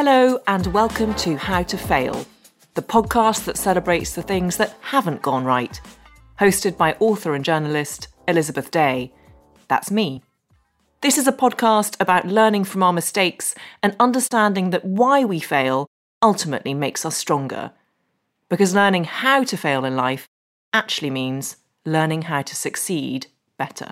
Hello and welcome to How to Fail, the podcast that celebrates the things that haven't gone right, hosted by author and journalist Elizabeth Day. That's me. This is a podcast about learning from our mistakes and understanding that why we fail ultimately makes us stronger. Because learning how to fail in life actually means learning how to succeed better.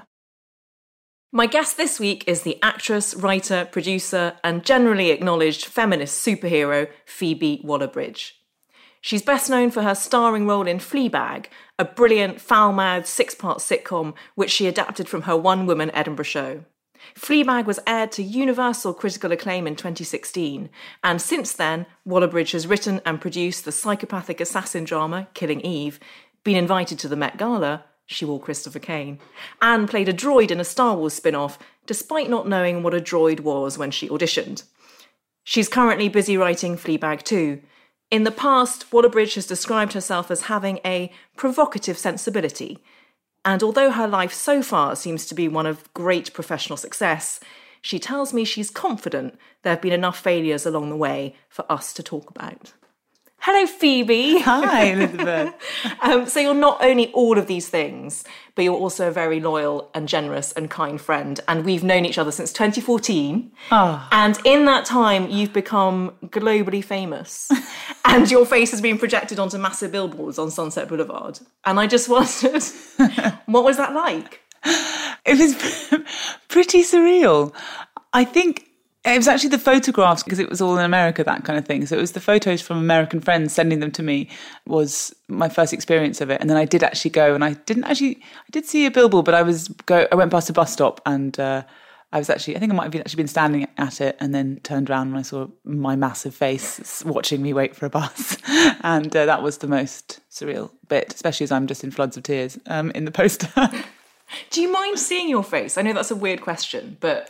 My guest this week is the actress, writer, producer, and generally acknowledged feminist superhero Phoebe Waller-Bridge. She's best known for her starring role in Fleabag, a brilliant, foul-mouthed six-part sitcom which she adapted from her one-woman Edinburgh show. Fleabag was aired to universal critical acclaim in 2016, and since then, Waller-Bridge has written and produced the psychopathic assassin drama Killing Eve, been invited to the Met Gala, she wore Christopher Kane, and played a droid in a Star Wars spin-off, despite not knowing what a droid was when she auditioned. She's currently busy writing Fleabag 2. In the past, Waller-Bridge has described herself as having a provocative sensibility, and although her life so far seems to be one of great professional success, she tells me she's confident there have been enough failures along the way for us to talk about. Hello, Phoebe. Hi, Elizabeth. So you're not only all of these things, but you're also a very loyal and generous and kind friend. And we've known each other since 2014. Oh. And in that time, you've become globally famous. And your face has been projected onto massive billboards on Sunset Boulevard. And I just wondered, what was that like? It was pretty surreal. I think it was actually the photographs, because it was all in America, that kind of thing. So it was the photos from American friends sending them to me was my first experience of it. And then I did actually go, and I did see a billboard, but I went past a bus stop, and I think I might have actually been standing at it, and then turned around and I saw my massive face watching me wait for a bus. And that was the most surreal bit, especially as I'm just in floods of tears in the poster. Do you mind seeing your face? I know that's a weird question, but...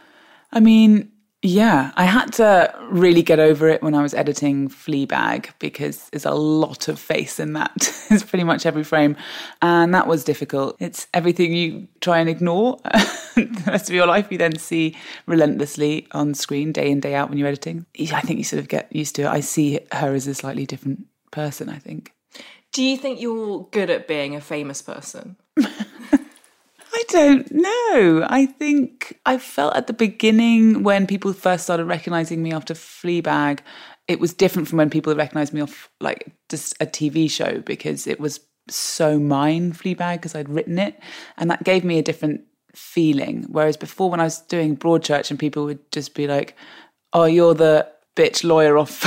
I mean, yeah, I had to really get over it when I was editing Fleabag, because there's a lot of face in that. It's pretty much every frame. And that was difficult. It's everything you try and ignore the rest of your life, you then see relentlessly on screen day in, day out when you're editing. I think you sort of get used to it. I see her as a slightly different person, I think. Do you think you're good at being a famous person? I don't know. I think I felt at the beginning when people first started recognising me after Fleabag, it was different from when people recognised me off like just a TV show, because it was so mine, Fleabag, because I'd written it. And that gave me a different feeling. Whereas before, when I was doing Broadchurch and people would just be like, oh, you're the bitch lawyer off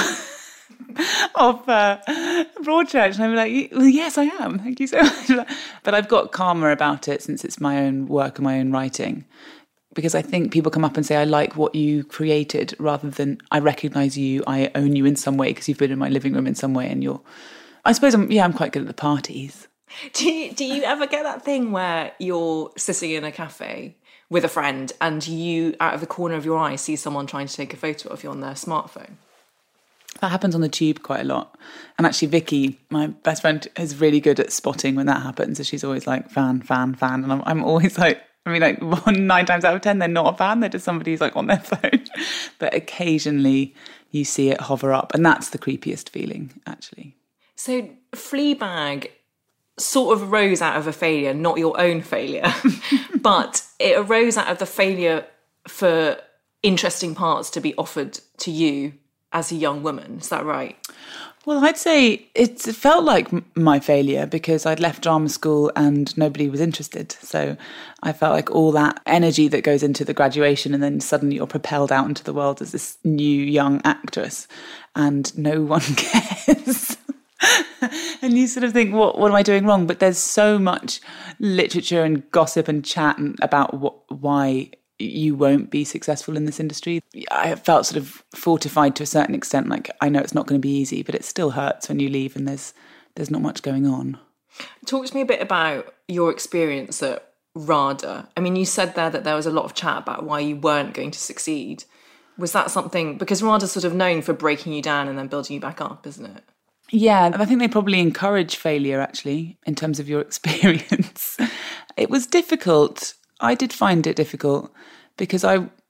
Broadchurch, and I'm like, well, yes, I am. Thank you so much. But I've got calmer about it since it's my own work and my own writing, because I think people come up and say, I like what you created, rather than I recognise you, I own you in some way because you've been in my living room in some way, and I suppose I'm quite good at the parties. Do you ever get that thing where you're sitting in a cafe with a friend and you, out of the corner of your eye, see someone trying to take a photo of you on their smartphone? That happens on the tube quite a lot. And actually Vicky, my best friend, is really good at spotting when that happens. So she's always like, fan. And I'm always like, 9 times out of 10, they're not a fan. They're just somebody who's like on their phone. But occasionally you see it hover up. And that's the creepiest feeling, actually. So Fleabag sort of arose out of a failure, not your own failure, but it arose out of the failure for interesting parts to be offered to you as a young woman. Is that right? Well, I'd say it felt like my failure, because I'd left drama school and nobody was interested. So I felt like all that energy that goes into the graduation, and then suddenly you're propelled out into the world as this new young actress and no one cares. And you sort of think, what am I doing wrong? But there's so much literature and gossip and chat about why you won't be successful in this industry. I felt sort of fortified to a certain extent. Like, I know it's not going to be easy, but it still hurts when you leave and there's not much going on. Talk to me a bit about your experience at RADA. I mean, you said there that there was a lot of chat about why you weren't going to succeed. Was that something, because RADA's sort of known for breaking you down and then building you back up, isn't it? Yeah, I think they probably encourage failure, actually, in terms of your experience. It was difficult. I did find it difficult because I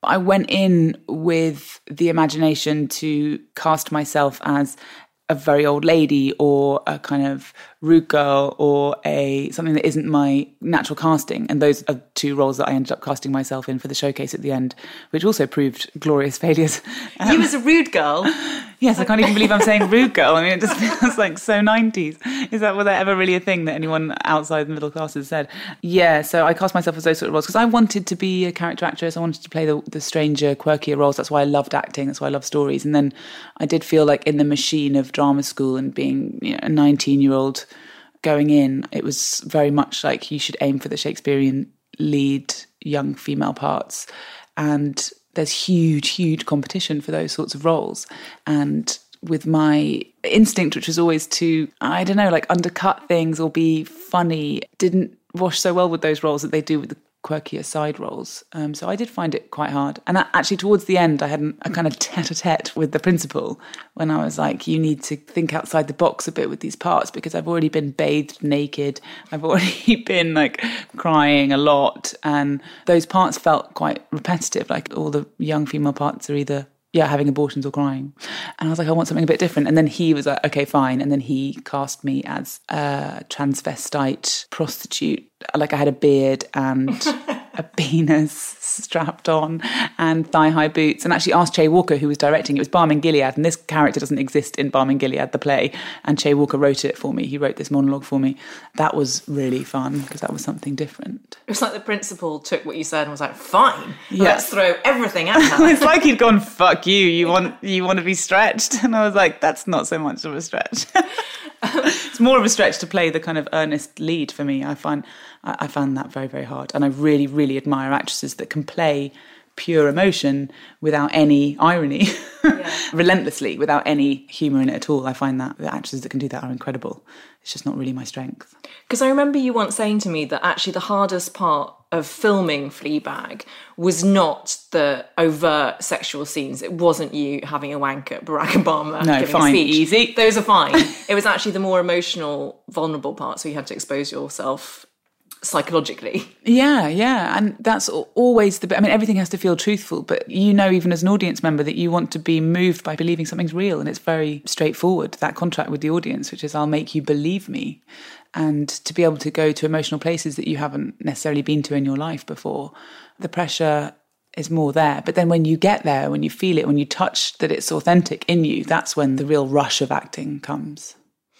I went in with the imagination to cast myself as a very old lady or a kind of rude girl or something that isn't my natural casting. And those are two roles that I ended up casting myself in for the showcase at the end, which also proved glorious failures. You was a rude girl? Yes, I can't even believe I'm saying rude girl. I mean, it just feels like so 90s. Was that ever really a thing that anyone outside the middle class has said? Yeah, so I cast myself as those sort of roles because I wanted to be a character actress. I wanted to play the stranger, quirkier roles. That's why I loved acting. That's why I love stories. And then I did feel like in the machine of drama school and being a 19-year-old going in, it was very much like you should aim for the Shakespearean lead young female parts. And there's huge competition for those sorts of roles. And with my instinct, which was always to, I don't know, like undercut things or be funny, didn't wash so well with those roles that they do with the quirkier side roles. So I did find it quite hard. And actually towards the end, I had a kind of tete-a-tete with the principal when I was like, you need to think outside the box a bit with these parts because I've already been bathed naked. I've already been like crying a lot. And those parts felt quite repetitive. Like all the young female parts are either having abortions or crying. And I was like, I want something a bit different. And then he was like, okay, fine. And then he cast me as a transvestite prostitute. Like I had a beard and a penis strapped on and thigh-high boots, and actually asked Che Walker, who was directing. It was Balm in Gilead, and this character doesn't exist in Balm in Gilead, the play. And Che Walker wrote it for me. He wrote this monologue for me. That was really fun because that was something different. It was like the principal took what you said and was like, fine, let's throw everything at her. It's like he'd gone, fuck you, you want to be stretched? And I was like, that's not so much of a stretch. It's more of a stretch to play the kind of earnest lead for me. I found that very, very hard. And I really, really admire actresses that can play pure emotion without any irony, relentlessly, without any humour in it at all. I find that the actresses that can do that are incredible. It's just not really my strength. Because I remember you once saying to me that actually the hardest part of filming Fleabag was not the overt sexual scenes. It wasn't you having a wank at Barack Obama giving a speech. Easy. Those are fine. It was actually the more emotional, vulnerable parts where you had to expose yourself psychologically. Yeah. And that's always everything has to feel truthful, but even as an audience member that you want to be moved by believing something's real, and it's very straightforward, that contract with the audience, which is I'll make you believe me. And to be able to go to emotional places that you haven't necessarily been to in your life before, the pressure is more there. But then when you get there, when you feel it, when you touch that it's authentic in you, that's when the real rush of acting comes.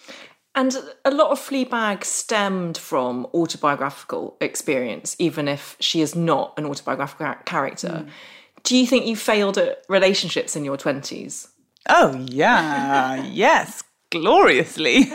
And a lot of Fleabag stemmed from autobiographical experience, even if she is not an autobiographical character. Do you think you failed at relationships in your 20s? Oh, yeah. Yes, gloriously.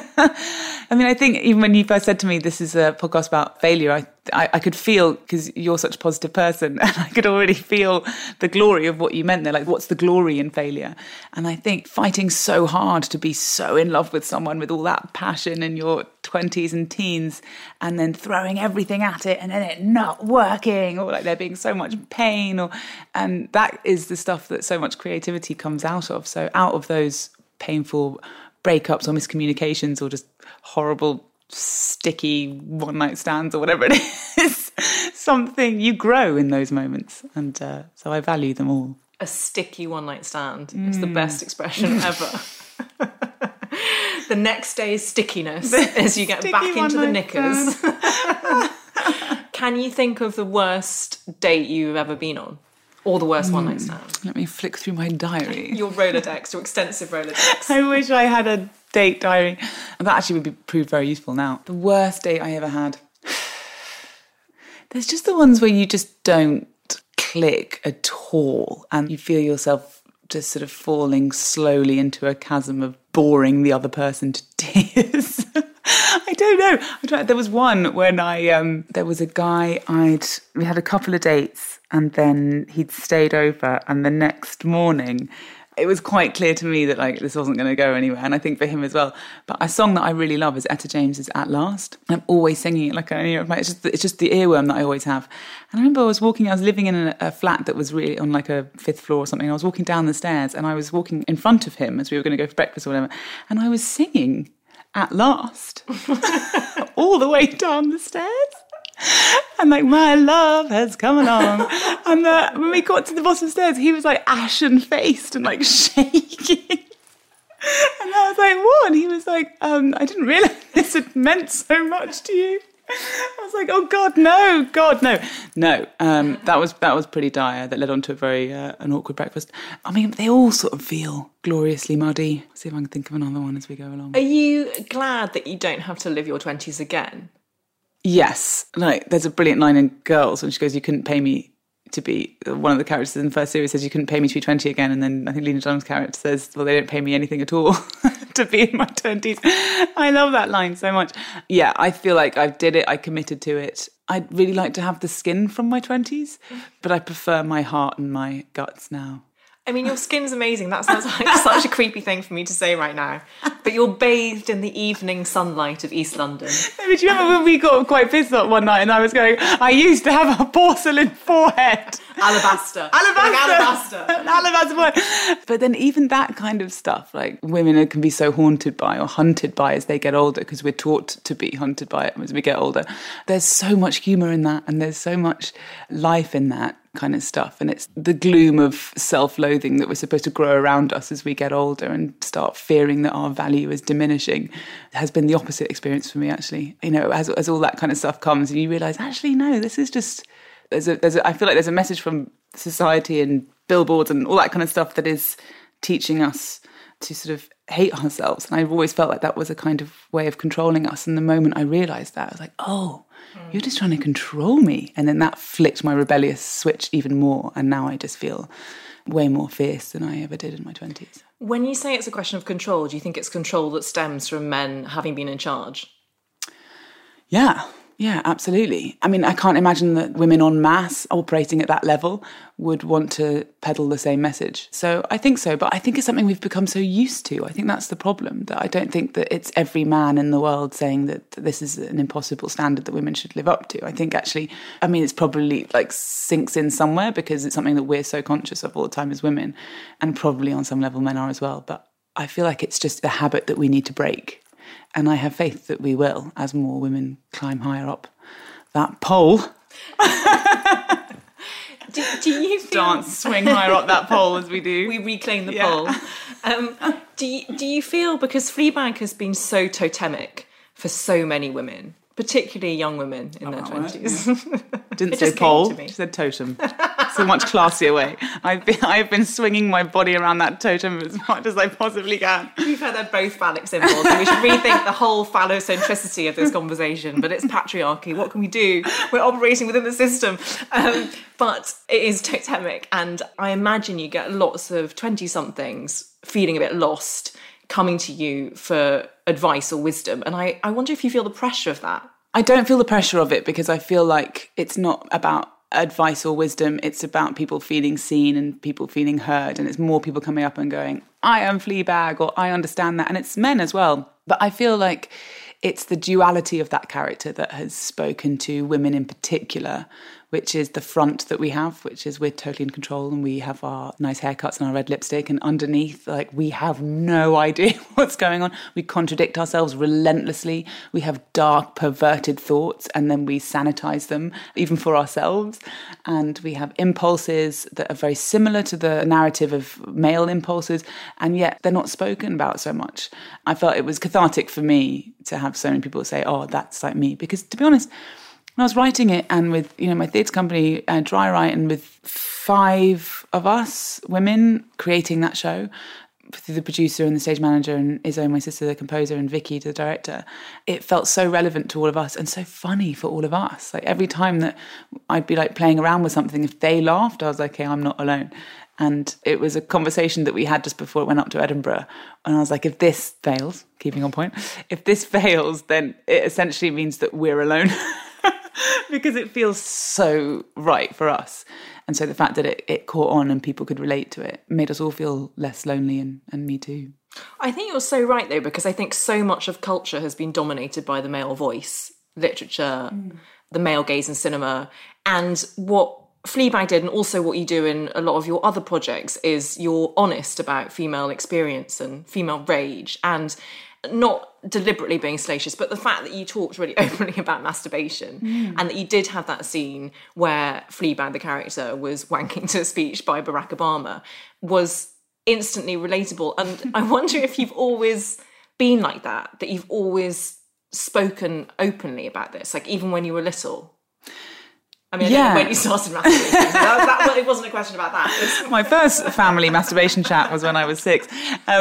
I think even when you first said to me, this is a podcast about failure, I could feel, because you're such a positive person, and I could already feel the glory of what you meant there. Like, what's the glory in failure? And I think fighting so hard to be so in love with someone with all that passion in your 20s and teens, and then throwing everything at it and then it not working, or like there being so much pain, and that is the stuff that so much creativity comes out of. So out of those painful breakups or miscommunications or just horrible sticky one-night stands or whatever it is, something, you grow in those moments, and so I value them all. A sticky one-night stand is the best expression ever. The next day's stickiness as you get back into the knickers. Can you think of the worst date you've ever been on? Or the worst one-night stand? Let me flick through my diary. Your Rolodex, your extensive Rolodex. I wish I had a date diary. That actually would prove very useful now. The worst date I ever had. There's just the ones where you just don't click at all, and you feel yourself just sort of falling slowly into a chasm of boring the other person to tears. I don't know. There was one when there was a guy we had a couple of dates, and then he'd stayed over, and the next morning it was quite clear to me that like this wasn't going to go anywhere, and I think for him as well. But a song that I really love is Etta James's "At Last." I'm always singing it like it's just the earworm that I always have. And I remember I was living in a flat that was really on like a 5th floor or something. I was walking down the stairs, and I was walking in front of him as we were going to go for breakfast or whatever, and I was singing "At Last" all the way down the stairs. And like, my love has come along. And when we got to the bottom stairs, he was like ashen-faced and like shaking. And I was like, what? And he was like, I didn't realise this had meant so much to you. I was like, oh God, no. No, that was pretty dire. That led on to a very an awkward breakfast. I mean, they all sort of feel gloriously muddy. See if I can think of another one as we go along. Are you glad that you don't have to live your 20s again? Yes. Like, there's a brilliant line in Girls when she goes, you couldn't pay me to be, one of the characters in the first series says, you couldn't pay me to be 20 again. And then I think Lena Dunham's character says, well, they don't pay me anything at all to be in my 20s. I love that line so much. Yeah, I feel like I did it. I committed to it. I'd really like to have the skin from my 20s, but I prefer my heart and my guts now. I mean, your skin's amazing. That sounds like such a creepy thing for me to say right now. But you're bathed in the evening sunlight of East London. But you remember when we got quite pissed off one night and I was going, I used to have a porcelain forehead. Alabaster. But then even that kind of stuff, like women can be so haunted by or hunted by as they get older, because we're taught to be hunted by it as we get older. There's so much humour in that, and there's so much life in that kind of stuff. And it's the gloom of self-loathing that we're supposed to grow around us as we get older and start fearing that our value is diminishing has been the opposite experience for me, actually. You know, as all that kind of stuff comes and you realise, actually, no, this is just... I feel like there's a message from society and billboards and all that kind of stuff that is teaching us to sort of hate ourselves. And I've always felt like that was a kind of way of controlling us. And the moment I realised that, I was like, oh, you're just trying to control me. And then that flicked my rebellious switch even more. And now I just feel way more fierce than I ever did in my 20s. When you say it's a question of control, do you think it's control that stems from men having been in charge? Yeah, absolutely. I mean, I can't imagine that women en masse operating at that level would want to peddle the same message. So I think so, but I think it's something we've become so used to. I think that's the problem, that I don't think that it's every man in the world saying that this is an impossible standard that women should live up to. I think actually, I mean, it's probably like sinks in somewhere because it's something that we're so conscious of all the time as women, and probably on some level men are as well. But I feel like it's just a habit that we need to break. And I have faith that we will, as more women climb higher up that pole. do you feel... Dance, swing higher up that pole as we do. We reclaim the pole. Do you feel, because Fleabag has been so totemic for so many women, particularly young women in their 20s. Didn't say pole, she said totem. So much classier way. I've been swinging my body around that totem as much as I possibly can. We've heard they're both phallic symbols, and we should rethink the whole phallocentricity of this conversation. But it's patriarchy. What can we do? We're operating within the system. But it is totemic, and I imagine you get lots of 20-somethings feeling a bit lost, coming to you for advice or wisdom. And I wonder if you feel the pressure of that. I don't feel the pressure of it, because I feel like it's not about advice or wisdom. It's about people feeling seen and people feeling heard. And it's more people coming up and going, I am Fleabag, or I understand that. And it's men as well. But I feel like it's the duality of that character that has spoken to women in particular, which is the front that we have, which is we're totally in control and we have our nice haircuts and our red lipstick, and underneath, like, we have no idea what's going on. We contradict ourselves relentlessly. We have dark, perverted thoughts, and then we sanitize them, even for ourselves. And we have impulses that are very similar to the narrative of male impulses, and yet they're not spoken about so much. I felt it was cathartic for me to have so many people say, oh, that's like me. Because, to be honest, when I was writing it, and with, you know, my theatre company, Dry Write, and with 5 of us women creating that show, through the producer and the stage manager and Izzo, my sister, the composer, and Vicky, the director, it felt so relevant to all of us and so funny for all of us. Like, every time that I'd be like playing around with something, if they laughed, I was like, okay, I'm not alone. And it was a conversation that we had just before it went up to Edinburgh. And I was like, if this fails, keeping on point, if this fails, then it essentially means that we're alone. Because it feels so right for us. And so the fact that it caught on and people could relate to it made us all feel less lonely, and me too. I think you're so right, though, because I think so much of culture has been dominated by the male voice, literature, the male gaze in cinema. And what Fleabag did, and also what you do in a lot of your other projects, is you're honest about female experience and female rage, and not deliberately being salacious, but the fact that you talked really openly about masturbation and that you did have that scene where Fleabag, the character, was wanking to a speech by Barack Obama was instantly relatable. And I wonder if you've always been like that you've always spoken openly about this, like even when you were little. I mean, I don't know when you started masturbating. It wasn't a question about that. My first family masturbation chat was when I was 6.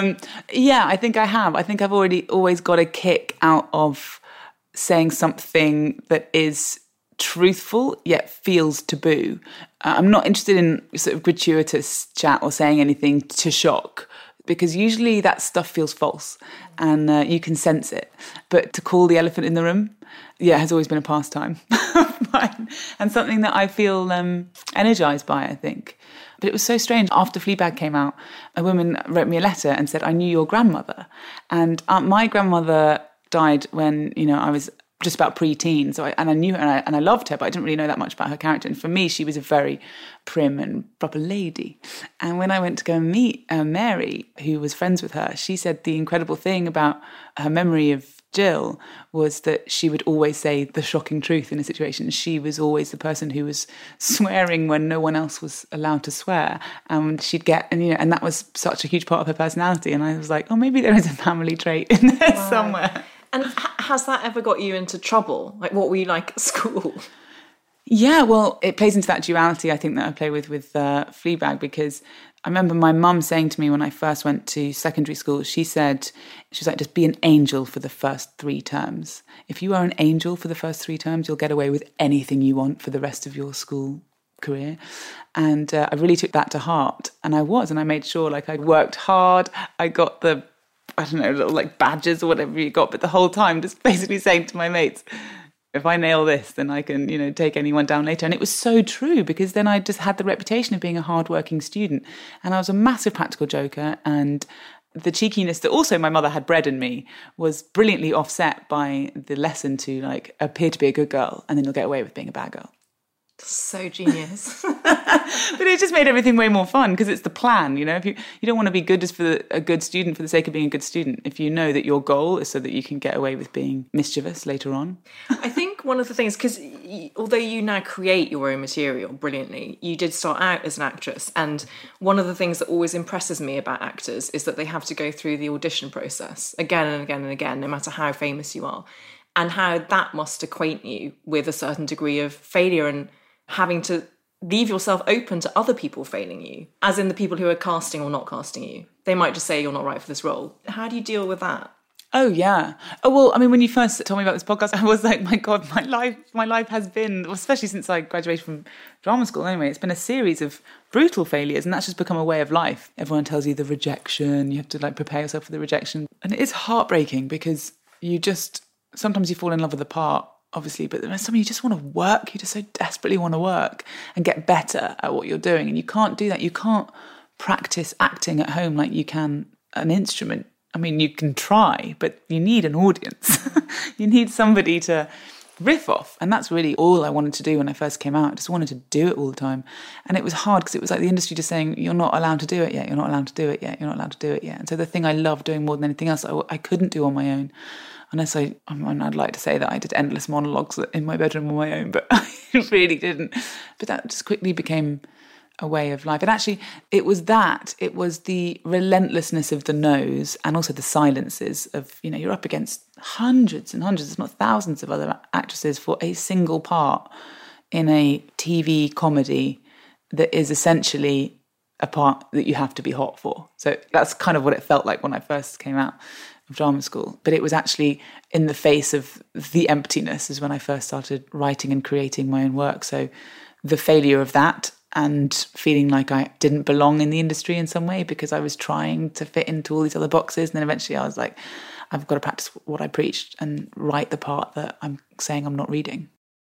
I think I have. I think I've always got a kick out of saying something that is truthful yet feels taboo. I'm not interested in sort of gratuitous chat or saying anything to shock, because usually that stuff feels false and you can sense it. But to call the elephant in the room, has always been a pastime of mine, and something that I feel energised by, I think. But it was so strange. After Fleabag came out, a woman wrote me a letter and said, I knew your grandmother. And my grandmother died when, I was just about pre-teen. So I knew her and I loved her, but I didn't really know that much about her character. And for me, she was a very prim and proper lady. And when I went to go and meet Mary, who was friends with her, she said the incredible thing about her memory of Jill was that she would always say the shocking truth in a situation. She was always the person who was swearing when no one else was allowed to swear. And she'd get, and that was such a huge part of her personality. And I was like, oh, maybe there is a family trait in there somewhere. And has that ever got you into trouble? Like, what were you like at school? Yeah, well, it plays into that duality, I think, that I play with Fleabag, because I remember my mum saying to me when I first went to secondary school, she was like, just be an angel for the first 3 terms. If you are an angel for the first 3 terms, you'll get away with anything you want for the rest of your school career. And I really took that to heart. And I made sure, like, I worked hard. I got the, little like badges or whatever you got, but the whole time just basically saying to my mates, if I nail this, then I can, take anyone down later. And it was so true, because then I just had the reputation of being a hardworking student. And I was a massive practical joker. And the cheekiness that also my mother had bred in me was brilliantly offset by the lesson to, like, appear to be a good girl and then you'll get away with being a bad girl. So genius. But it just made everything way more fun, because it's the plan, If you don't want to be good just for a good student for the sake of being a good student. If you know that your goal is so that you can get away with being mischievous later on. I think one of the things, because although you now create your own material brilliantly, you did start out as an actress. And one of the things that always impresses me about actors is that they have to go through the audition process again and again and again, no matter how famous you are, and how that must acquaint you with a certain degree of failure and having to leave yourself open to other people failing you, as in the people who are casting or not casting you. They might just say you're not right for this role. How do you deal with that? Oh, yeah. Oh, well, I mean, when you first told me about this podcast, I was like, my God, my life has been, especially since I graduated from drama school anyway, it's been a series of brutal failures, and that's just become a way of life. Everyone tells you the rejection, you have to, like, prepare yourself for the rejection. And it is heartbreaking, because sometimes you fall in love with the part, obviously, but there's something you just want to work. You just so desperately want to work and get better at what you're doing. And you can't do that. You can't practice acting at home like you can an instrument. I mean, you can try, but you need an audience. You need somebody to riff off. And that's really all I wanted to do when I first came out. I just wanted to do it all the time. And it was hard, because it was like the industry just saying, you're not allowed to do it yet. You're not allowed to do it yet. You're not allowed to do it yet. And so the thing I love doing more than anything else, I couldn't do on my own. Unless I'd like to say that I did endless monologues in my bedroom on my own, but I really didn't. But that just quickly became a way of life. And actually, it was the relentlessness of the no's, and also the silences of, you're up against hundreds and hundreds, if not thousands of other actresses for a single part in a TV comedy that is essentially a part that you have to be hot for. So that's kind of what it felt like when I first came out of drama school. But it was actually in the face of the emptiness is when I first started writing and creating my own work. So the failure of that, and feeling like I didn't belong in the industry in some way because I was trying to fit into all these other boxes. And then eventually I was like, I've got to practice what I preached and write the part that I'm saying I'm not reading.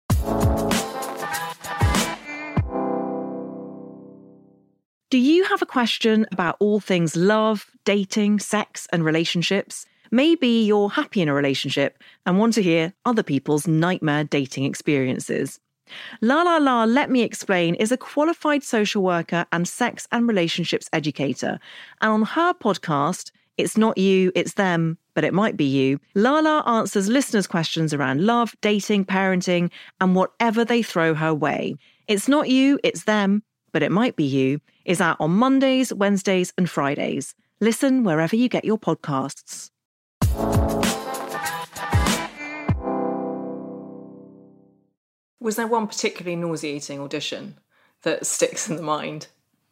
Do you have a question about all things love, dating, sex, and relationships? Maybe you're happy in a relationship and want to hear other people's nightmare dating experiences. La La La Let Me Explain is a qualified social worker and sex and relationships educator. And on her podcast, It's Not You, It's Them, But It Might Be You, Lala answers listeners' questions around love, dating, parenting, and whatever they throw her way. It's Not You, It's Them, But It Might Be You is out on Mondays, Wednesdays, and Fridays. Listen wherever you get your podcasts. Was there one particularly nauseating audition that sticks in the mind?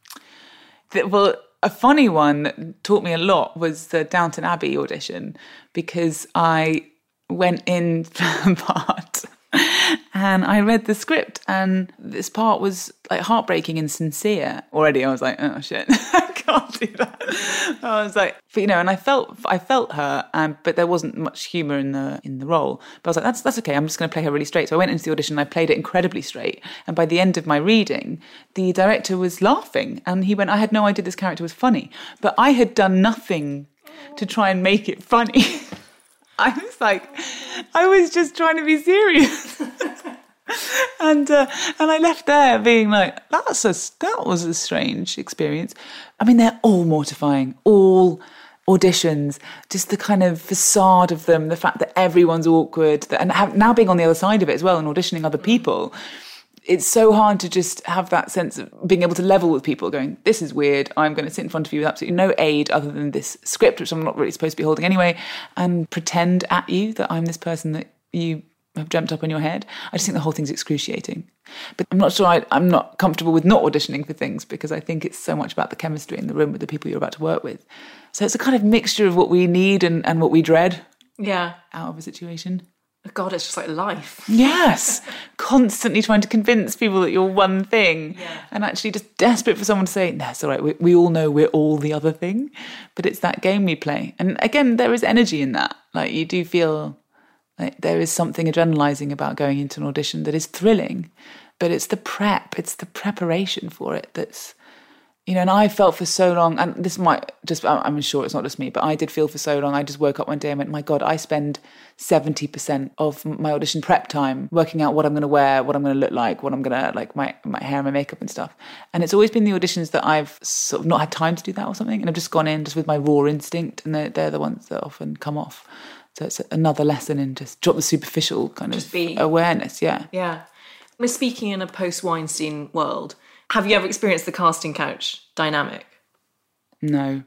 Well, a funny one that taught me a lot was the Downton Abbey audition, because I went in for a part and I read the script, and this part was like heartbreaking and sincere. Already I was like, oh shit, I can't do that. I was like, but, and I felt her, but there wasn't much humour in the role. But I was like, that's okay, I'm just going to play her really straight. So I went into the audition and I played it incredibly straight. And by the end of my reading, the director was laughing, and he went, I had no idea this character was funny. But I had done nothing to try and make it funny. I was just trying to be serious. And I left there being like, that was a strange experience. I mean, they're all mortifying, all auditions, just the kind of facade of them, the fact that everyone's awkward, and now being on the other side of it as well and auditioning other people. It's so hard to just have that sense of being able to level with people, going, this is weird, I'm going to sit in front of you with absolutely no aid other than this script, which I'm not really supposed to be holding anyway, and pretend at you that I'm this person that you have dreamt up in your head. I just think the whole thing's excruciating. But I'm not sure I'm not comfortable with not auditioning for things, because I think it's so much about the chemistry in the room with the people you're about to work with. So it's a kind of mixture of what we need and what we dread out of a situation. God, it's just like life. Yes. Constantly trying to convince people that you're one thing, and actually just desperate for someone to say, no, it's all right, we all know we're all the other thing. But it's that game we play. And again, there is energy in that. Like, you do feel like there is something adrenalizing about going into an audition that is thrilling, but it's the preparation for it that's, and I felt for so long, and this might just, I'm sure it's not just me, but I did feel for so long, I just woke up one day and went, my God, I spend 70% of my audition prep time working out what I'm going to wear, what I'm going to look like, what I'm going to, like my hair and my makeup and stuff. And it's always been the auditions that I've sort of not had time to do that or something, and I've just gone in just with my raw instinct, and they're the ones that often come off. So it's another lesson in just drop the superficial kind of awareness, Yeah. We're speaking in a post-Weinstein world. Have you ever experienced the casting couch dynamic? No.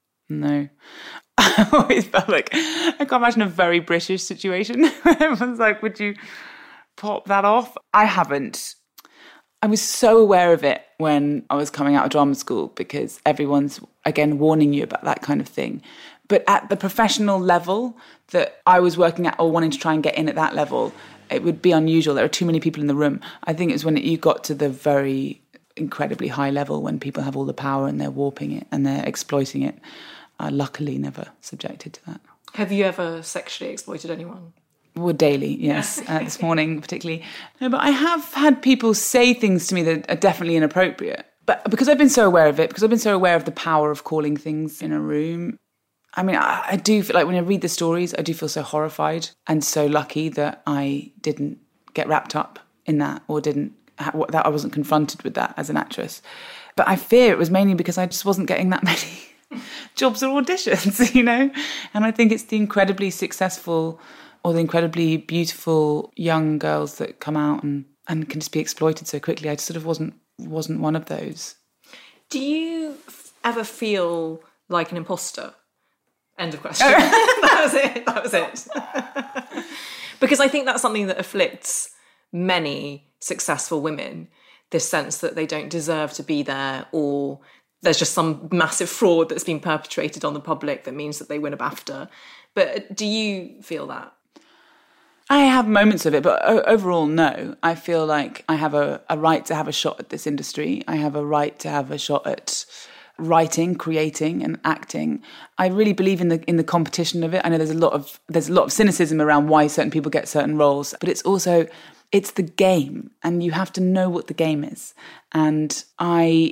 I always felt like, I can't imagine a very British situation. Everyone's like, would you pop that off? I haven't. I was so aware of it when I was coming out of drama school, because everyone's, again, warning you about that kind of thing. But at the professional level that I was working at, or wanting to try and get in at that level, it would be unusual. There are too many people in the room. I think it was when you got to the very incredibly high level, when people have all the power and they're warping it and they're exploiting it. Luckily never subjected to that. Have you ever sexually exploited anyone? Well, daily, yes. This morning particularly. No, but I have had people say things to me that are definitely inappropriate. But because I've been so aware of it, because I've been so aware of the power of calling things in a room, I mean, I do feel like when I read the stories, I do feel so horrified and so lucky that I didn't get wrapped up in that, or that I wasn't confronted with that as an actress. But I fear it was mainly because I just wasn't getting that many jobs or auditions, And I think it's the incredibly successful or the incredibly beautiful young girls that come out and can just be exploited so quickly. I just sort of wasn't one of those. Do you ever feel like an imposter? End of question. That was it. Because I think that's something that afflicts many successful women, this sense that they don't deserve to be there, or there's just some massive fraud that's been perpetrated on the public that means that they win a BAFTA. But do you feel that? I have moments of it, but overall, no. I feel like I have a right to have a shot at this industry. I have a right to have a shot at writing, creating and acting. I really believe in the competition of it. I know there's a lot of cynicism around why certain people get certain roles, but it's the game, and you have to know what the game is. And I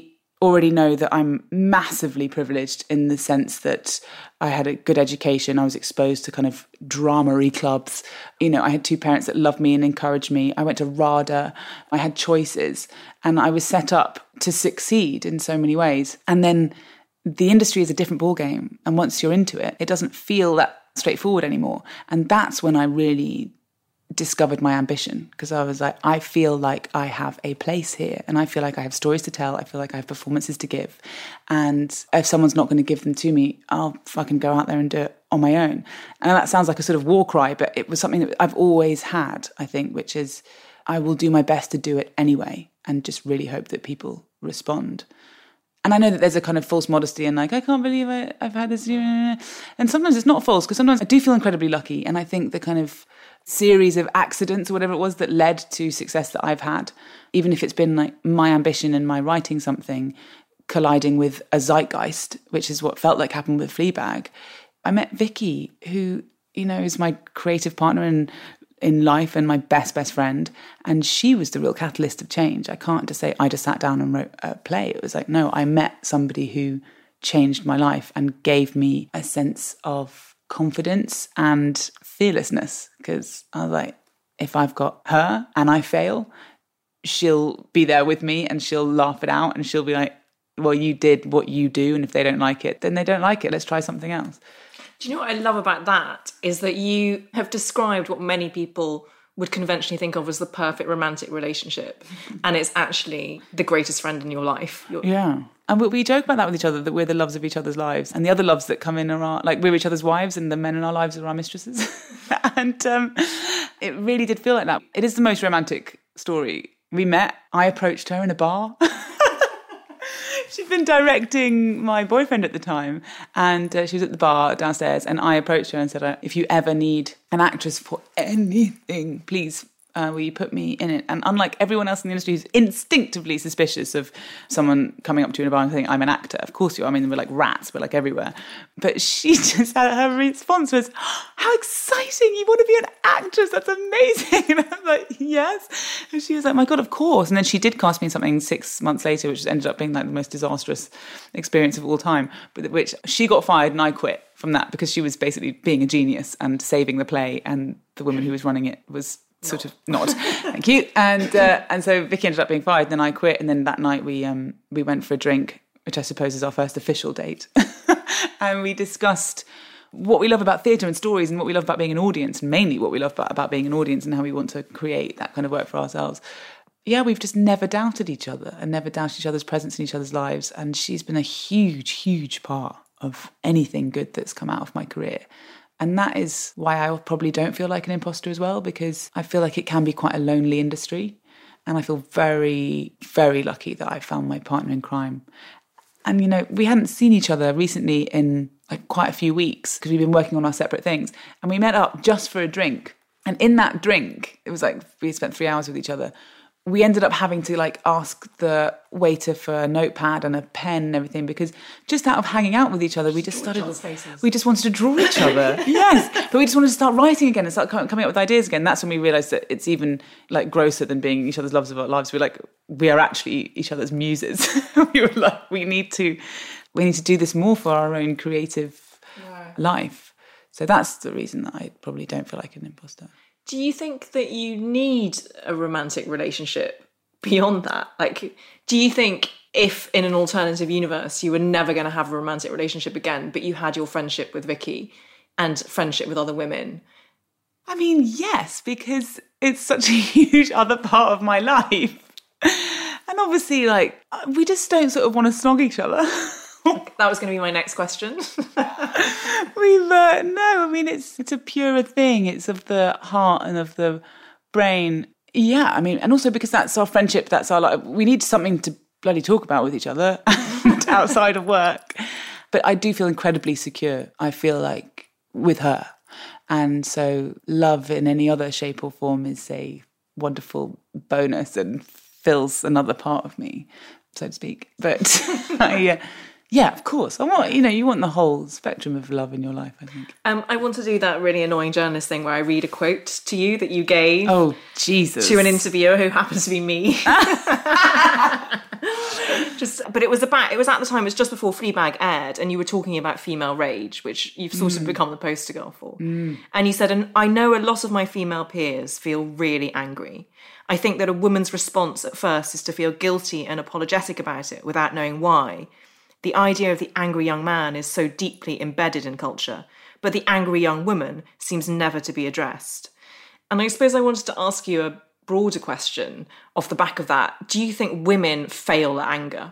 already know that I'm massively privileged in the sense that I had a good education. I was exposed to kind of drama-y clubs. You know, I had two parents that loved me and encouraged me. I went to RADA. I had choices. And I was set up to succeed in so many ways. And then the industry is a different ballgame. And once you're into it, it doesn't feel that straightforward anymore. And that's when I really discovered my ambition, because I was like, I feel like I have a place here, and I feel like I have stories to tell. I feel like I have performances to give, and if someone's not going to give them to me, I'll fucking go out there and do it on my own. And that sounds like a sort of war cry, but it was something that I've always had, I think, which is I will do my best to do it anyway and just really hope that people respond. And I know that there's a kind of false modesty and like, I can't believe I've had this. And sometimes it's not false, because sometimes I do feel incredibly lucky. And I think the kind of series of accidents or whatever it was that led to success that I've had, even if it's been like my ambition and my writing something colliding with a zeitgeist, which is what felt like happened with Fleabag. I met Vicky, who, you know, is my creative partner in life and my best friend. And she was the real catalyst of change. I can't just say I just sat down and wrote a play. It was like, no, I met somebody who changed my life and gave me a sense of confidence and fearlessness, because I was like, if I've got her and I fail, she'll be there with me and she'll laugh it out and she'll be like, well, you did what you do, and if they don't like it, then they don't like it. Let's try something else. Do you know what I love about that is that you have described what many people would conventionally think of as the perfect romantic relationship, and it's actually the greatest friend in your life. Yeah. And we joke about that with each other, that we're the loves of each other's lives. And the other loves that come in are like, we're each other's wives, and the men in our lives are our mistresses. And it really did feel like that. It is the most romantic story. We met, I approached her in a bar. She'd been directing my boyfriend at the time, and she was at the bar downstairs, and I approached her and said, if you ever need an actress for anything, please, will you put me in it? And unlike everyone else in the industry who's instinctively suspicious of someone coming up to you in a bar and saying, I'm an actor, of course you are. I mean, we're like rats, we're like everywhere. But she just had, her response was, how exciting, you want to be an actress, that's amazing. And I was like, yes. And she was like, my God, of course. And then she did cast me in something 6 months later, which ended up being like the most disastrous experience of all time, but which she got fired and I quit from that, because she was basically being a genius and saving the play, and the woman who was running it was sort of not. Thank you. And so Vicky ended up being fired, and then I quit. And then that night we went for a drink, which I suppose is our first official date. And we discussed what we love about theatre and stories, and what we love about being an audience, and mainly what we love about being an audience, and how we want to create that kind of work for ourselves. Yeah, we've just never doubted each other and never doubted each other's presence in each other's lives. And she's been a huge, huge part of anything good that's come out of my career. And that is why I probably don't feel like an imposter as well, because I feel like it can be quite a lonely industry. And I feel very, very lucky that I found my partner in crime. And, you know, we hadn't seen each other recently in like quite a few weeks, because we've been working on our separate things. And we met up just for a drink. And in that drink, it was like we spent 3 hours with each other. We ended up having to like ask the waiter for a notepad and a pen and everything, because just out of hanging out with each other, we just wanted to draw each other. Yes. But we just wanted to start writing again and start coming up with ideas again. That's when we realised that it's even like grosser than being each other's loves of our lives. We're like, we are actually each other's muses. We were like, we need to do this more for our own creative life. So that's the reason that I probably don't feel like an imposter. Do you think that you need a romantic relationship beyond that? Like, do you think if in an alternative universe you were never going to have a romantic relationship again, but you had your friendship with Vicky and friendship with other women? I mean, yes, because it's such a huge other part of my life. And obviously, like, we just don't sort of want to snog each other. That was going to be my next question. No, I mean, it's a purer thing. It's of the heart and of the brain. Yeah, I mean, and also because that's our friendship, that's our life. We need something to bloody talk about with each other outside of work. But I do feel incredibly secure, I feel like, with her. And so love in any other shape or form is a wonderful bonus and fills another part of me, so to speak. But yeah, of course. I want, you want the whole spectrum of love in your life, I think. I want to do that really annoying journalist thing where I read a quote to you that you gave to an interviewer who happens to be me. But it was at the time, it was just before Fleabag aired, and you were talking about female rage, which you've sort of become the poster girl for. And you said, and I know a lot of my female peers feel really angry. I think that a woman's response at first is to feel guilty and apologetic about it without knowing why. The idea of the angry young man is so deeply embedded in culture, but the angry young woman seems never to be addressed. And I suppose I wanted to ask you a broader question off the back of that. Do you think women fail at anger?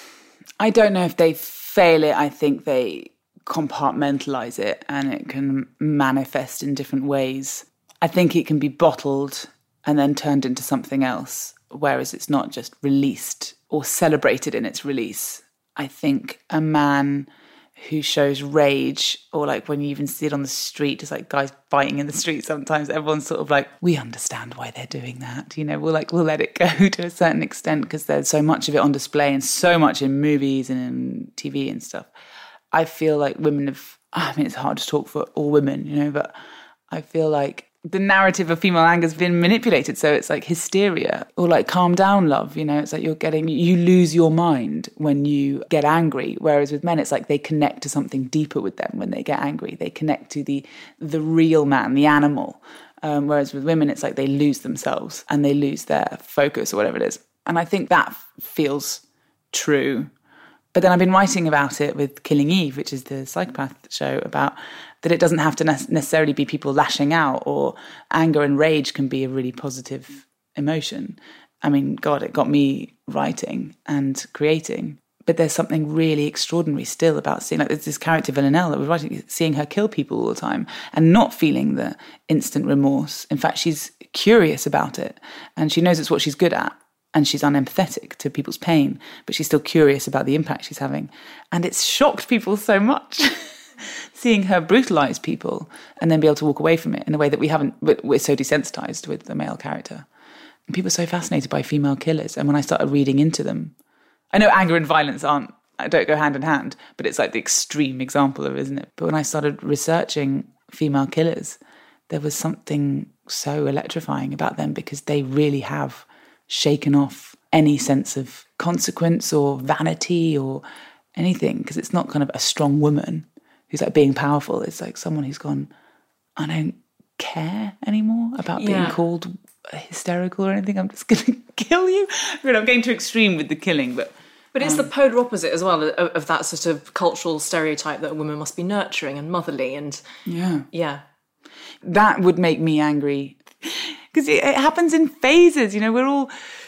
I don't know if they fail it. I think they compartmentalise it, and it can manifest in different ways. I think it can be bottled and then turned into something else, whereas it's not just released or celebrated in its release. I think a man who shows rage, or like when you even see it on the street, it's like guys fighting in the street sometimes, everyone's sort of like, we understand why they're doing that. You know, we'll let it go to a certain extent because there's so much of it on display and so much in movies and in TV and stuff. I feel like women have, I mean, it's hard to talk for all women, you know, but I feel like the narrative of female anger has been manipulated. So it's like hysteria or like calm down, love. You know, it's like you lose your mind when you get angry. Whereas with men, it's like they connect to something deeper with them when they get angry. They connect to the real man, the animal. Whereas with women, it's like they lose themselves and they lose their focus or whatever it is. And I think that feels true. But then I've been writing about it with Killing Eve, which is the psychopath show, about that it doesn't have to necessarily be people lashing out, or anger and rage can be a really positive emotion. I mean, God, it got me writing and creating. But there's something really extraordinary still about seeing, like, there's this character, Villanelle, that we're writing, seeing her kill people all the time and not feeling the instant remorse. In fact, she's curious about it and she knows it's what she's good at. And she's unempathetic to people's pain, but she's still curious about the impact she's having. And it's shocked people so much, seeing her brutalise people and then be able to walk away from it in a way that we're so desensitized with the male character. And people are so fascinated by female killers. And when I started reading into them, I know anger and violence don't go hand in hand, but it's like the extreme example of it, isn't it? But when I started researching female killers, there was something so electrifying about them because they really have shaken off any sense of consequence or vanity or anything, because it's not kind of a strong woman who's like being powerful. It's like someone who's gone, I don't care anymore about being called hysterical or anything. I'm just going to kill you. I mean, I'm getting too extreme with the killing, but it's the polar opposite as well of that sort of cultural stereotype that a woman must be nurturing and motherly and yeah. That would make me angry. Because it happens in phases, you know, we're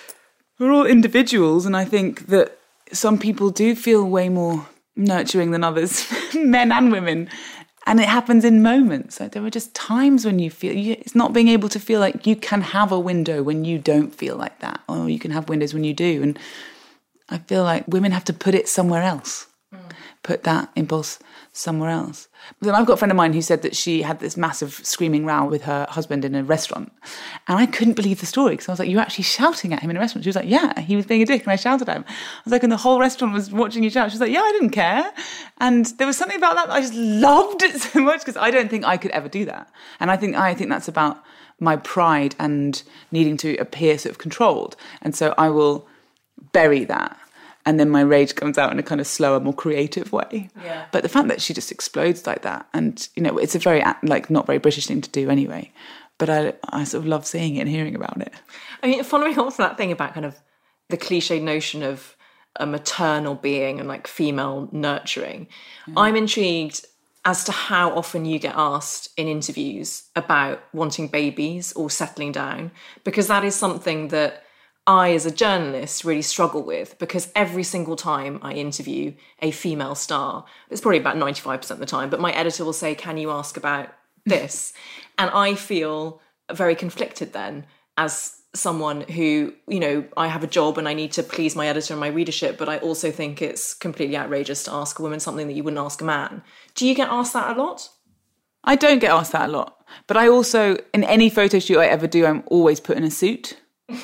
all individuals, and I think that some people do feel way more nurturing than others, men and women, and it happens in moments. Like, there are just times when you feel, it's not being able to feel like you can have a window when you don't feel like that, or you can have windows when you do, and I feel like women have to put it somewhere else, put that impulse somewhere else. But then I've got a friend of mine who said that she had this massive screaming row with her husband in a restaurant. And I couldn't believe the story because I was like, you were actually shouting at him in a restaurant? She was like, yeah, he was being a dick and I shouted at him. I was like, and the whole restaurant was watching you shout. She was like, yeah, I didn't care. And there was something about that I just loved it so much because I don't think I could ever do that. And I think that's about my pride and needing to appear sort of controlled. And so I will bury that. And then my rage comes out in a kind of slower, more creative way. Yeah. But the fact that she just explodes like that, and, you know, it's a very, like, not very British thing to do anyway. But I sort of love seeing it and hearing about it. I mean, following on from that thing about kind of the cliched notion of a maternal being and, like, female nurturing, I'm intrigued as to how often you get asked in interviews about wanting babies or settling down, because that is something that I, as a journalist, really struggle with, because every single time I interview a female star, it's probably about 95% of the time, but my editor will say, can you ask about this? And I feel very conflicted then as someone who, you know, I have a job and I need to please my editor and my readership, but I also think it's completely outrageous to ask a woman something that you wouldn't ask a man. Do you get asked that a lot? I don't get asked that a lot, but I also, in any photo shoot I ever do, I'm always put in a suit.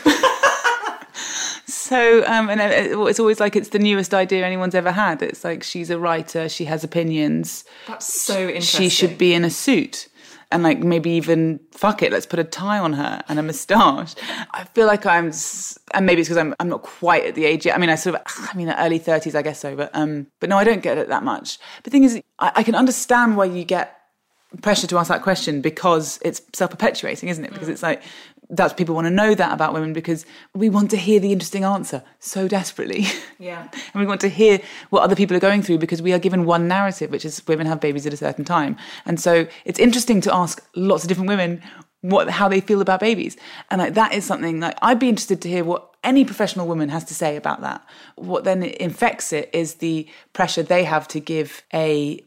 So, and it's always like it's the newest idea anyone's ever had. It's like, she's a writer, she has opinions. That's so interesting. She should be in a suit. and like maybe even fuck it, let's put a tie on her and a moustache. I feel like and maybe it's because I'm not quite at the age yet. I mean, early 30s, I guess so, but no, I don't get it that much. But the thing is, I can understand why you get pressure to ask that question, because it's self-perpetuating, isn't it? Because it's like, that's people want to know that about women, because we want to hear the interesting answer so desperately. Yeah. And we want to hear what other people are going through, because we are given one narrative, which is women have babies at a certain time. And so it's interesting to ask lots of different women how they feel about babies. And like, that is something like I'd be interested to hear what any professional woman has to say about that. What then infects it is the pressure they have to give a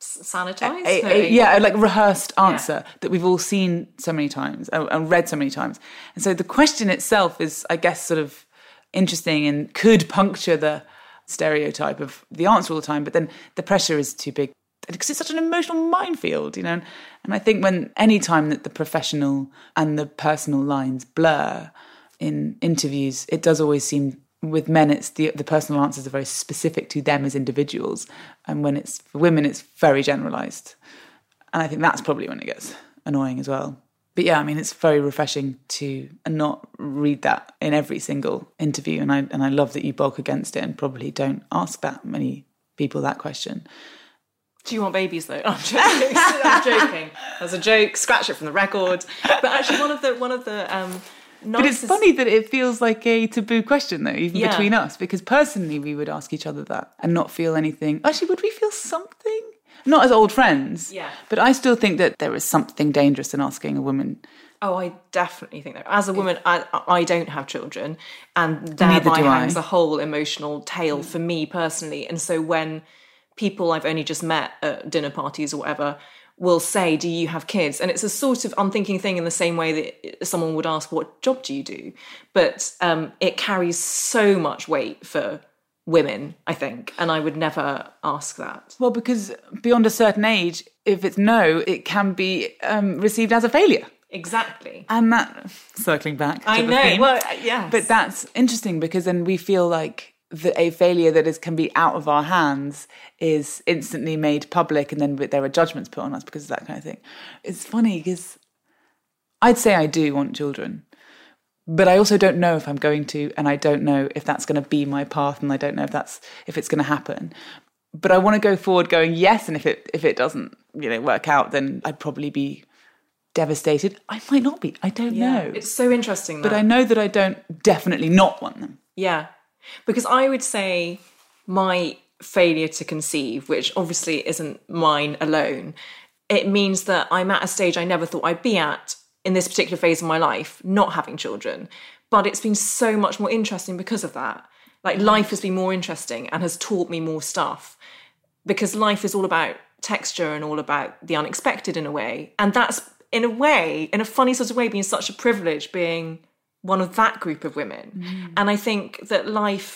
sanitized, like rehearsed answer that we've all seen so many times and read so many times. And so the question itself is, I guess, sort of interesting and could puncture the stereotype of the answer all the time, but then the pressure is too big because it's such an emotional minefield, you know. And I think any time that the professional and the personal lines blur in interviews, it does always seem, with men, it's the personal answers are very specific to them as individuals. And when it's for women, it's very generalised. And I think that's probably when it gets annoying as well. But yeah, I mean, it's very refreshing to not read that in every single interview. And I love that you bulk against it and probably don't ask that many people that question. Do you want babies though? I'm joking. I'm joking. That's a joke. Scratch it from the record. But actually, one of the But it's funny that it feels like a taboo question, though, even between us, because personally we would ask each other that and not feel anything. Actually, would we feel something? Not as old friends, but I still think that there is something dangerous in asking a woman. Oh, I definitely think that. As a woman, I don't have children, and thereby hangs a whole emotional tale for me personally. And so when people I've only just met at dinner parties or whatever will say, do you have kids? And it's a sort of unthinking thing in the same way that someone would ask, what job do you do? But it carries so much weight for women, I think, and I would never ask that. Well, because beyond a certain age, if it's no, it can be received as a failure. Exactly. And that, circling back to I the know, theme, well, yes. But that's interesting, because then we feel like a failure that can be out of our hands is instantly made public, and then there are judgments put on us because of that kind of thing. It's funny because I'd say I do want children, but I also don't know if I'm going to, and I don't know if that's going to be my path, and I don't know if it's going to happen. But I want to go forward going yes, and if it doesn't, work out, then I'd probably be devastated. I might not be. I don't know. It's so interesting. But I know that I don't definitely not want them. Yeah. Because I would say my failure to conceive, which obviously isn't mine alone, it means that I'm at a stage I never thought I'd be at in this particular phase of my life, not having children. But it's been so much more interesting because of that. Like, life has been more interesting and has taught me more stuff, because life is all about texture and all about the unexpected in a way. And that's, in a way, in a funny sort of way, been such a privilege being one of that group of women. And I think that life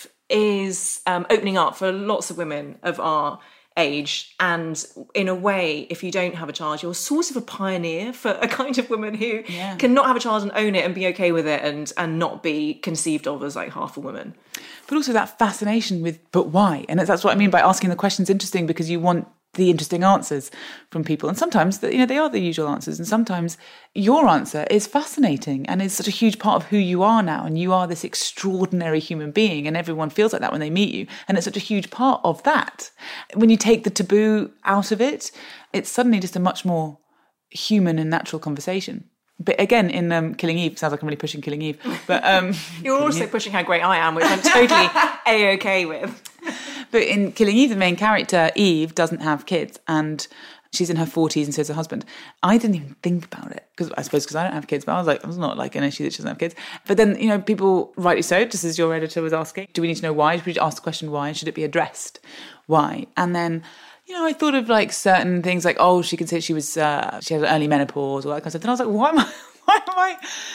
is opening up for lots of women of our age. And in a way, if you don't have a child, you're sort of a pioneer for a kind of woman who can not have a child and own it and be okay with it and not be conceived of as like half a woman. But also that fascination with, but why? And that's what I mean by asking the questions interesting, because you want the interesting answers from people. And sometimes, they are the usual answers. And sometimes your answer is fascinating and is such a huge part of who you are now. And you are this extraordinary human being. And everyone feels like that when they meet you. And it's such a huge part of that. When you take the taboo out of it, it's suddenly just a much more human and natural conversation. But again, in Killing Eve, sounds like I'm really pushing Killing Eve. But you're also pushing how great I am, which I'm totally A-okay with. But in Killing Eve, the main character, Eve, doesn't have kids, and she's in her 40s and so is her husband. I didn't even think about it, because I don't have kids, but I was like, it's not like an issue that she doesn't have kids. But then, people, rightly so, just as your editor was asking, do we need to know why? Should we ask the question why? Should it be addressed? Why? And then, I thought of like certain things like, she could say she had an early menopause or that kind of stuff. And I was like, why am I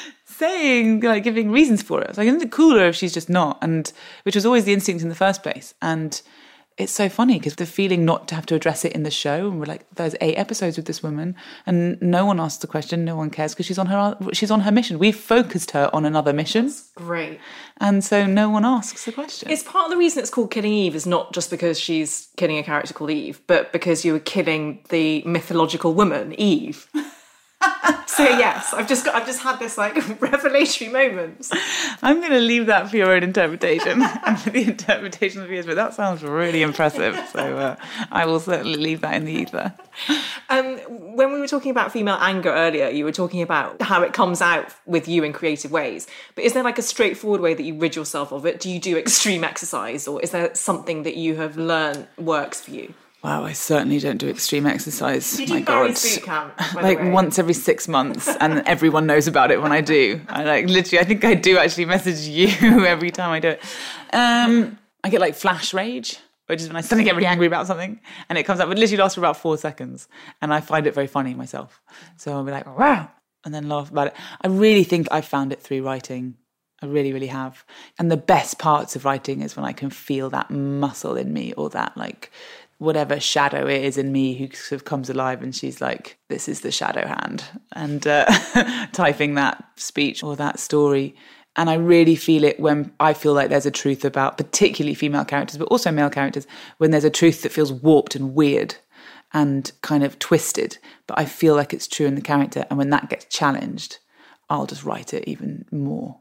saying, giving reasons for it? I was like, isn't it cooler if she's just not? And which was always the instinct in the first place. And it's so funny because the feeling not to have to address it in the show, and we're like, there's 8 episodes with this woman and no one asks the question, no one cares, because she's on her mission. We've focused her on another mission. That's great. And so no one asks the question. It's part of the reason it's called Killing Eve is not just because she's killing a character called Eve, but because you were killing the mythological woman, Eve. So yes, I've just had this like revelatory moment. I'm going to leave that for your own interpretation and for the interpretation of yours, but that sounds really impressive. So I will certainly leave that in the ether. When we were talking about female anger earlier, you were talking about how it comes out with you in creative ways. But is there like a straightforward way that you rid yourself of it? Do you do extreme exercise, or is there something that you have learned works for you? Wow, I certainly don't do extreme exercise. Did My you God. boot camp, by the like way? once every 6 months, and everyone knows about it when I do. I like literally, I think I do actually message you every time I do it. I get like flash rage, which is when I suddenly get really angry about something, and it comes up. It literally lasts for about 4 seconds, and I find it very funny myself. So I'll be like, wow, and then laugh about it. I really think I found it through writing. I really, really have. And the best parts of writing is when I can feel that muscle in me, or that like whatever shadow it is in me who sort of comes alive, and she's like, this is the shadow hand, and typing that speech or that story. And I really feel it when I feel like there's a truth about particularly female characters, but also male characters, when there's a truth that feels warped and weird and kind of twisted, but I feel like it's true in the character. And when that gets challenged, I'll just write it even more.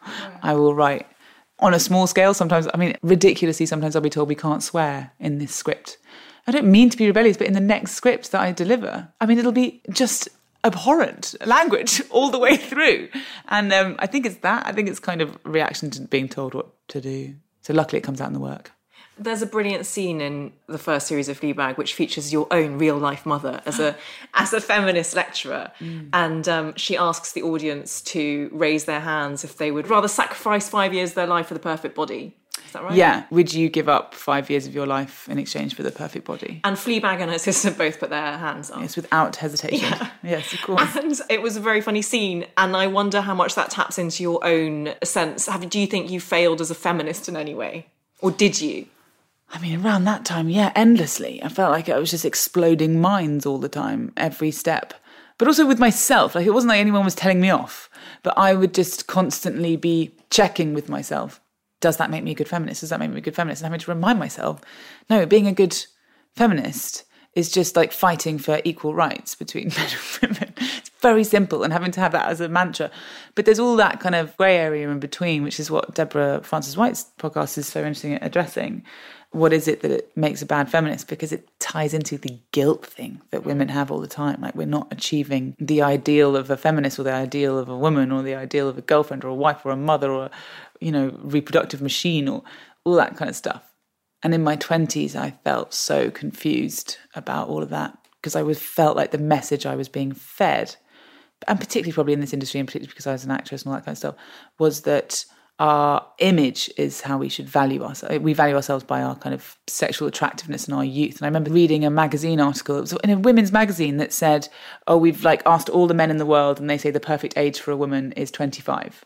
I will write on a small scale. Sometimes, I mean, ridiculously, sometimes I'll be told we can't swear in this script. I don't mean to be rebellious, but in the next script that I deliver, I mean, it'll be just abhorrent language all the way through. And I think it's that. I think it's kind of reaction to being told what to do. So luckily it comes out in the work. There's a brilliant scene in the first series of Fleabag which features your own real-life mother as a feminist lecturer. And she asks the audience to raise their hands if they would rather sacrifice 5 years of their life for the perfect body. Is that right? Yeah. Would you give up 5 years of your life in exchange for the perfect body? And Fleabag and her sister both put their hands up. Yes, without hesitation. Yeah. Yes, of course. And it was a very funny scene, and I wonder how much that taps into your own sense. Do you think you failed as a feminist in any way? Or did you? I mean, around that time, yeah, endlessly. I felt like I was just exploding minds all the time, every step. But also with myself. Like, it wasn't like anyone was telling me off, but I would just constantly be checking with myself. Does that make me a good feminist? Does that make me a good feminist? And having to remind myself, no, being a good feminist is just like fighting for equal rights between men and women. It's very simple, and having to have that as a mantra. But there's all that kind of grey area in between, which is what Deborah Frances-White's podcast is so interesting at addressing. What is it that it makes a bad feminist? Because it ties into the guilt thing that women have all the time. Like, we're not achieving the ideal of a feminist, or the ideal of a woman, or the ideal of a girlfriend or a wife or a mother, or, you know, reproductive machine, or all that kind of stuff. And in my 20s, I felt so confused about all of that, because I felt like the message I was being fed, and particularly probably in this industry, and particularly because I was an actress and all that kind of stuff, was that our image is how we should value ourselves. We value ourselves by our kind of sexual attractiveness and our youth. And I remember reading a magazine article, it was in a women's magazine, that said, oh, we've like asked all the men in the world, and they say the perfect age for a woman is 25.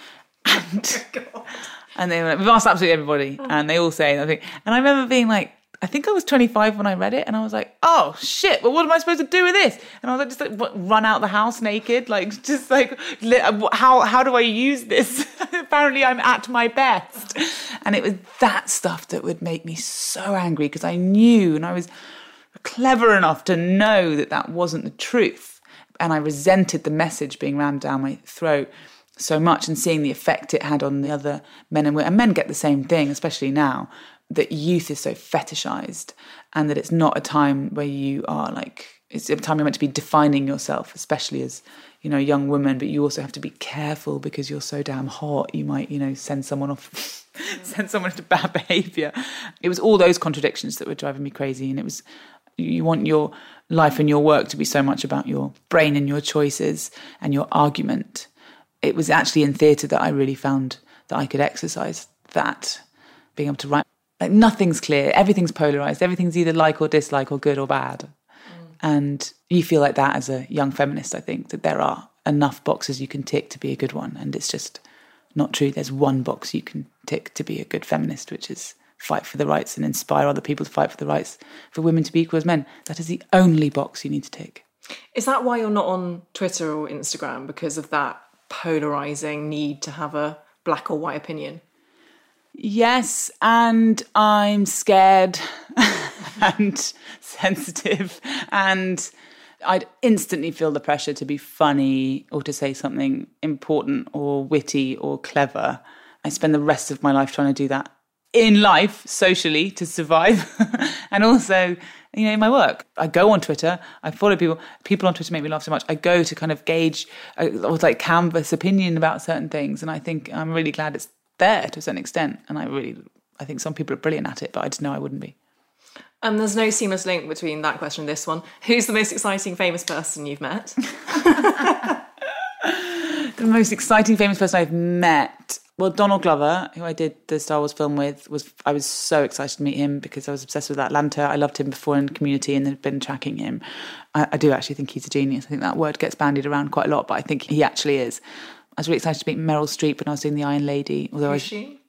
And they were like, we've asked absolutely everybody, and they all say, and I remember being like, I think I was 25 when I read it, and I was like, oh shit, well, what am I supposed to do with this? And I was like, just like, what, run out the house naked? Like, just like, how do I use this? Apparently I'm at my best. And it was that stuff that would make me so angry, because I knew, and I was clever enough to know that that wasn't the truth. And I resented the message being rammed down my throat so much, and seeing the effect it had on the other men and women. And men get the same thing, especially now, that youth is so fetishized, and that it's not a time where you are like, it's a time you're meant to be defining yourself, especially as, you know, a young woman, but you also have to be careful because you're so damn hot. You might, you know, send someone off, send someone into bad behavior. It was all those contradictions that were driving me crazy. And it was, you want your life and your work to be so much about your brain and your choices and your argument. It was actually in theatre that I really found that I could exercise that, being able to write. Like, nothing's clear, everything's polarised, everything's either like or dislike or good or bad. And you feel like that as a young feminist, I think, that there are enough boxes you can tick to be a good one. And it's just not true. There's one box you can tick to be a good feminist, which is fight for the rights and inspire other people to fight for the rights for women to be equal as men. That is the only box you need to tick. Is that why you're not on Twitter or Instagram? Because of that polarising need to have a black or white opinion? Yes, and I'm scared and sensitive, and I'd instantly feel the pressure to be funny or to say something important or witty or clever. I spend the rest of my life trying to do that in life, socially, to survive. And also, in my work. I go on Twitter, I follow people. People on Twitter make me laugh so much. I go to kind of gauge or like canvass opinion about certain things. And I think I'm really glad it's there to a certain extent. And I think some people are brilliant at it, but I just know I wouldn't be. There's no seamless link between that question and this one. Who's the most exciting famous person you've met? The most exciting famous person I've met... Well, Donald Glover, who I did the Star Wars film with, I was so excited to meet him because I was obsessed with Atlanta. I loved him before in Community and had been tracking him. I do actually think he's a genius. I think that word gets bandied around quite a lot, but I think he actually is. I was really excited to meet Meryl Streep when I was doing The Iron Lady. Who's she?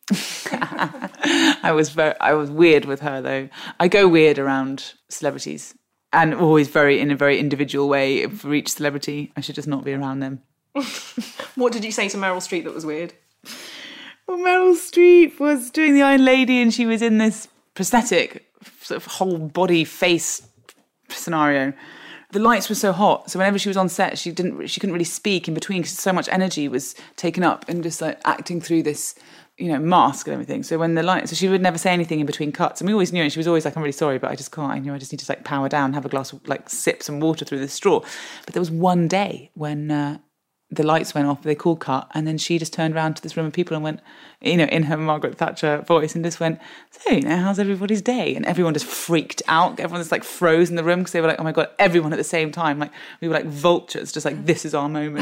I was weird with her though. I go weird around celebrities and always in a very individual way for each celebrity. I should just not be around them. What did you say to Meryl Streep that was weird? Well, Meryl Streep was doing The Iron Lady and she was in this prosthetic sort of whole body face scenario. The lights were so hot, so whenever she was on set, she couldn't really speak in between because so much energy was taken up and just like acting through this, mask and everything. So so she would never say anything in between cuts, and we always knew it. And she was always like, "I'm really sorry, but I just can't. I just need to like power down, have a glass of sip some water through the straw." But there was one day when the lights went off, they called cut, and then she just turned around to this room of people and went, in her Margaret Thatcher voice, and just went, "So, how's everybody's day?" And everyone just freaked out. Everyone just froze in the room because they were like, "Oh my God," everyone at the same time. We were like vultures, just like, this is our moment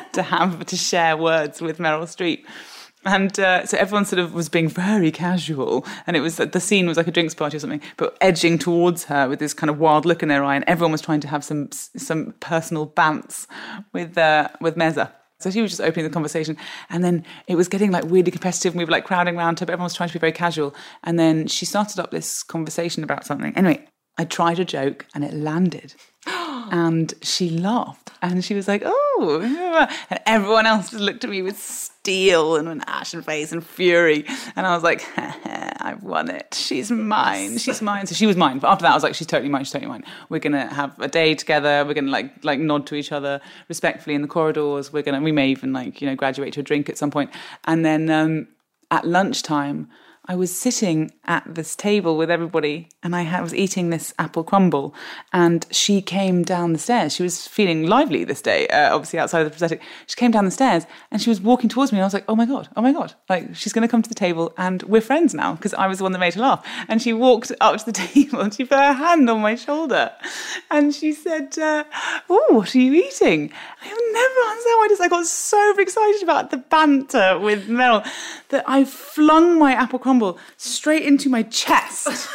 to share words with Meryl Streep. And so everyone sort of was being very casual, and it was the scene was like a drinks party or something, but edging towards her with this kind of wild look in their eye, and everyone was trying to have some personal bants with Meza. So she was just opening the conversation, and then it was getting weirdly competitive, and we were crowding around her, but everyone was trying to be very casual. And then she started up this conversation about something. Anyway, I tried a joke, and it landed. And she laughed, and she was like, "Oh," and everyone else just looked at me with steel and an ashen face and fury, and I was like, "I've won it. She's mine. She's mine." So she was mine. But after that, I was like, "She's totally mine. She's totally mine. We're gonna have a day together. We're gonna like nod to each other respectfully in the corridors. We may even graduate to a drink at some point." And then at lunchtime, I was sitting at this table with everybody, and I was eating this apple crumble, and she came down the stairs. She was feeling lively this day, obviously outside of the prosthetic. She came down the stairs, and she was walking towards me, and I was like, oh my God, she's going to come to the table, and we're friends now, because I was the one that made her laugh. And she walked up to the table, and she put her hand on my shoulder, and she said, "Oh, what are you eating?" I have never understand why I got so excited about the banter with Mel that I flung my apple crumble straight into my chest,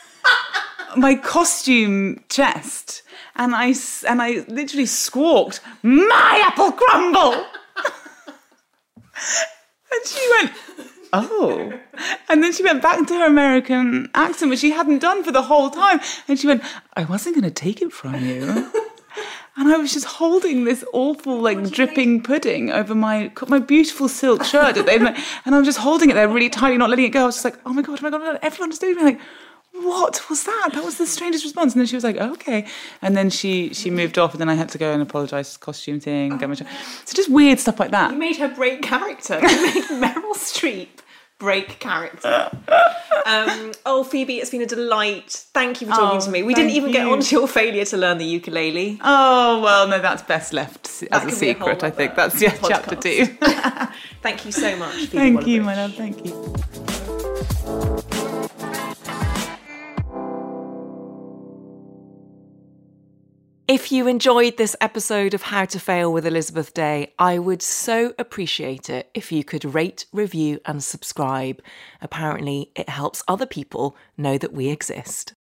my costume chest, and I literally squawked, "My apple crumble!" And she went, "Oh." And then she went back into her American accent, which she hadn't done for the whole time. And she went, "I wasn't going to take it from you." And I was just holding this awful, dripping pudding over my beautiful silk shirt. And I was just holding it there really tightly, not letting it go. I was just like, oh my God. Everyone just looked at me like, what was that? That was the strangest response. And then she was like, oh, okay. And then she moved off, and then I had to go and apologise for the costume thing. So just weird stuff like that. You made her break character. You made Meryl Streep break character. Phoebe, it's been a delight. Thank you for talking to me. We didn't even get onto your failure to learn the ukulele. Oh, well, no, that's best left as a secret, I think. That's chapter 2. Thank you so much, Phoebe. Thank you, my love. Thank you. If you enjoyed this episode of How to Fail with Elizabeth Day, I would so appreciate it if you could rate, review and subscribe. Apparently, it helps other people know that we exist.